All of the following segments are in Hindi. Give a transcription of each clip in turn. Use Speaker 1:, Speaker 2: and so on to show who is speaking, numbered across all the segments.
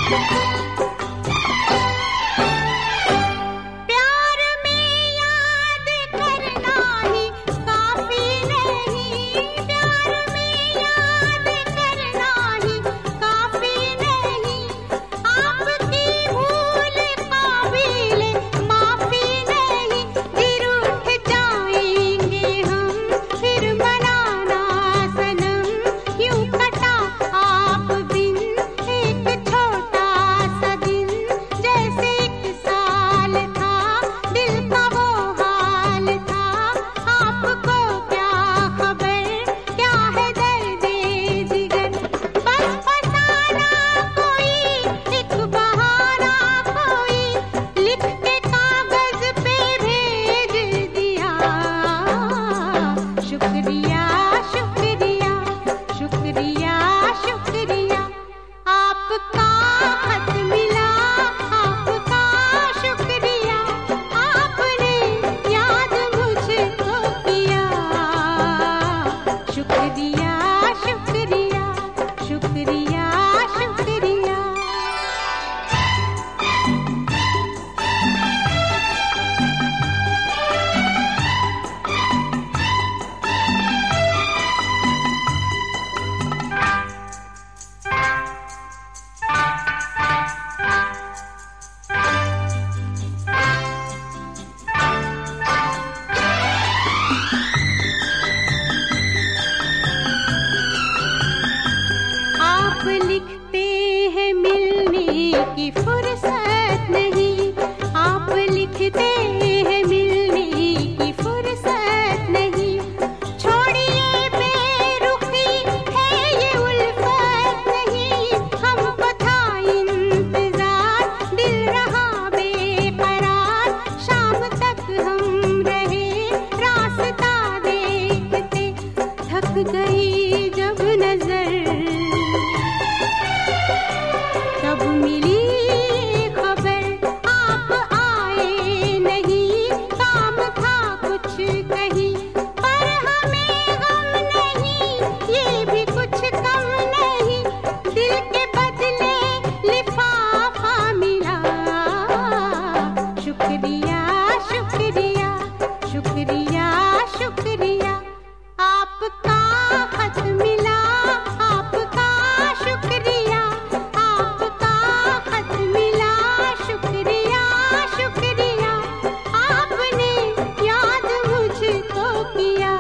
Speaker 1: की फुर्सत नहीं, आप लिखते हैं मिलने की फुर्सत नहीं। छोड़िए बेरुखी है ये उल्फत नहीं, हमको था इंतजार दिल रहा बेकरार। शाम तक हम रहे रास्ता देखते, थक गई जब नजर तब मिली खबर आप आए नहीं। काम था कुछ कहीं पर हमें गम नहीं, ये भी कुछ कम नहीं। दिल के बदले लिफाफा मिला, शुक्रिया शुक्रिया शुक्रिया शुक्रिया। आपका खत मिला, आपका शुक्रिया, आपका खत मिला, शुक्रिया शुक्रिया। आपने याद मुझको किया,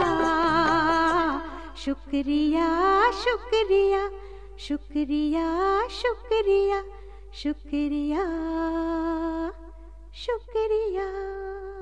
Speaker 1: शुक्रिया शुक्रिया शुक्रिया शुक्रिया शुक्रिया शुक्रिया।